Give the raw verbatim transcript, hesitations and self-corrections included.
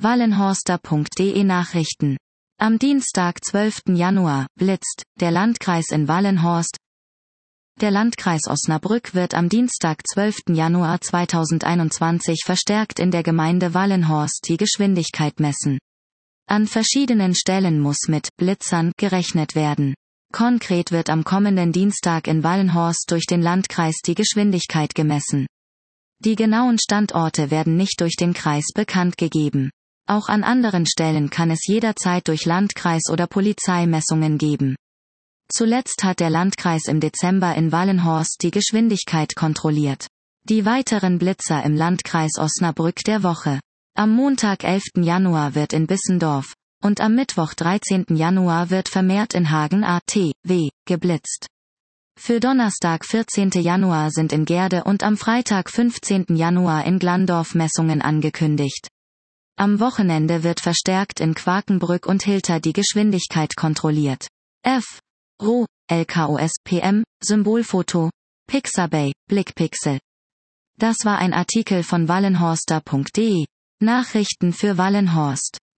wallenhorster punkt de Nachrichten. Am Dienstag, zwölften Januar, blitzt der Landkreis in Wallenhorst. Der Landkreis Osnabrück wird am Dienstag, zwölften Januar zweitausendeinundzwanzig verstärkt in der Gemeinde Wallenhorst die Geschwindigkeit messen. An verschiedenen Stellen muss mit Blitzern gerechnet werden. Konkret wird am kommenden Dienstag in Wallenhorst durch den Landkreis die Geschwindigkeit gemessen. Die genauen Standorte werden nicht durch den Kreis bekannt gegeben. Auch an anderen Stellen kann es jederzeit durch Landkreis oder Polizei Messungen geben. Zuletzt hat der Landkreis im Dezember in Wallenhorst die Geschwindigkeit kontrolliert. Die weiteren Blitzer im Landkreis Osnabrück der Woche. Am Montag, elften Januar wird in Bissendorf, und am Mittwoch, dreizehnten Januar wird vermehrt in Hagen A T W geblitzt. Für Donnerstag, vierzehnten Januar sind in Gerde und am Freitag, fünfzehnten Januar in Glandorf Messungen angekündigt. Am Wochenende wird verstärkt in Quakenbrück und Hilter die Geschwindigkeit kontrolliert. F. R O, L K O S P M, Symbolfoto, Pixabay, Blickpixel. Das war ein Artikel von wallenhorster punkt de. Nachrichten für Wallenhorst.